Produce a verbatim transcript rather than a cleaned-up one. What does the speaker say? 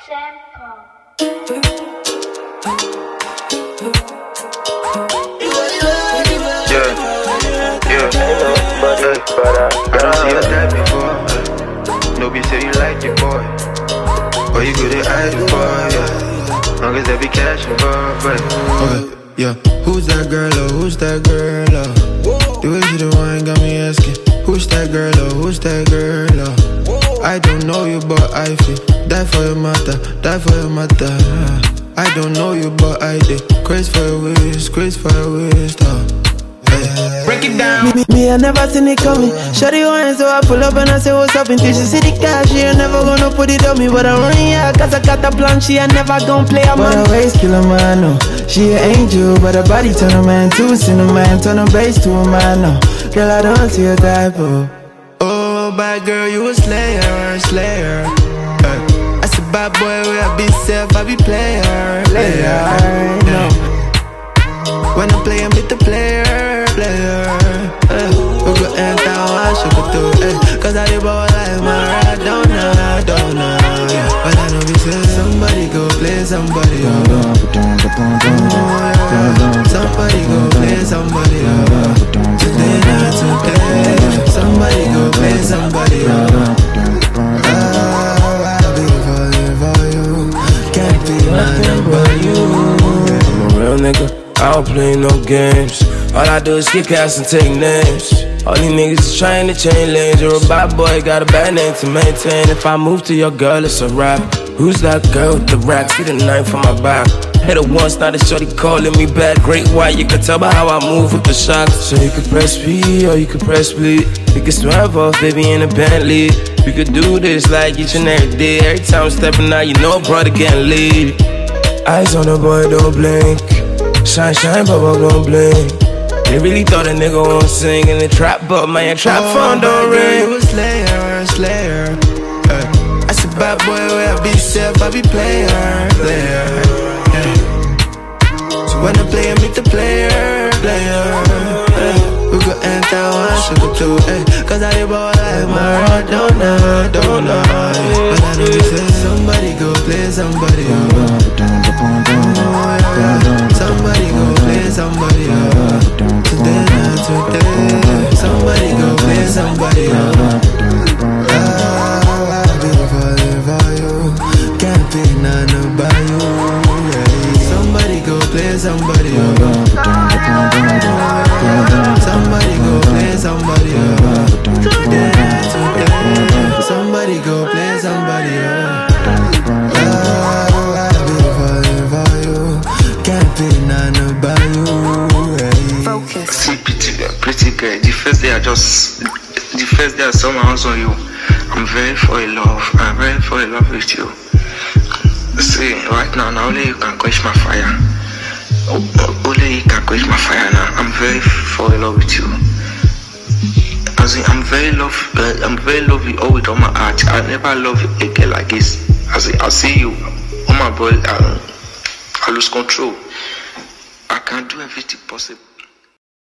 But uh, I don't see your dad before. Nobody say you like your boy, or you good at hiding for, yeah. Long as there be cash involved, but okay, yeah. Who's that girl, oh, who's that girl, oh? The way she the one got me asking, who's that girl, oh, who's that girl, oh? I don't know you, but I feel die for your mother, die for your mother. I don't know you, but I did crazy for your waist, crazy for your waist, oh. Break it down. Me, me, me, I never seen it coming. Shawty wine, so I pull up and I say what's up. Until she see the cash, she ain't never gonna put it on me. But I'm running, yeah, cause I got a plan. She ain't never gonna play a man. But her waist kill a man, no. She an angel, but her body turn a man to cinnamon. Turn a bass to a man, no. Girl, I don't see a type, oh. Oh, bad girl, you a slayer, slayer. uh, I said bad boy, where I be self, I be player, player, no. When I'm playing with the player, player, eh. We go enter one, she go do, eh. Cause I live all like Maradona, Maradona, yeah. But I know we say somebody go play somebody, oh, yeah. Somebody go play somebody, oh. Today, not today. Somebody go play somebody, oh. Oh, I'll be falling for you. Can't be nothing but you. I'm a real nigga, I don't play no games. All I do is kick ass and take names. All these niggas is trying to change lanes. You're a bad boy, got a bad name to maintain. If I move to your girl, it's a rap. Who's that girl with the racks? See the knife on my back. Hit her once, now the shorty calling me back. Great white, you can tell by how I move with the shots. So you can press P or you can press bleed. You can swerve off, baby, in a Bentley. We could do this like each and every day. Every time I'm stepping out, you know a brother getting lead. Eyes on the boy, don't blink. Shine, shine, but I don't blink. They really thought a nigga won't sing in the trap, but my trap oh, phone don't ring. You a slayer, slayer. uh, I said bad boy, where I be self, I be player, player, yeah. So when I play, I meet the player, player, yeah. We go enter one, she go two, eh. Cause I live all like Maradona, don't know. But I know you say somebody go play somebody, oh. Somebody go play somebody, oh. Today, not today. Somebody go play somebody, oh. Oh, I'll be falling for you. Can't be none by you, yeah. Somebody go play somebody, oh. Somebody go play somebody, oh. Today, not today. Somebody go play somebody, oh. Oh, I'll be falling for you. Can't be none by you, yeah. Focus. See, pretty girl, pretty girl. The first day I just, the first day I saw my house on you, I'm very fall in love. I'm very fall in love with you. See, right now, now only you can quench my fire. Only you can quench my fire now. I'm very fall in love with you. As in, I'm very love, uh, I'm very love you all with all my heart. I never love a girl like this. As in, I see you, oh my boy, I, I lose control. I can do everything possible.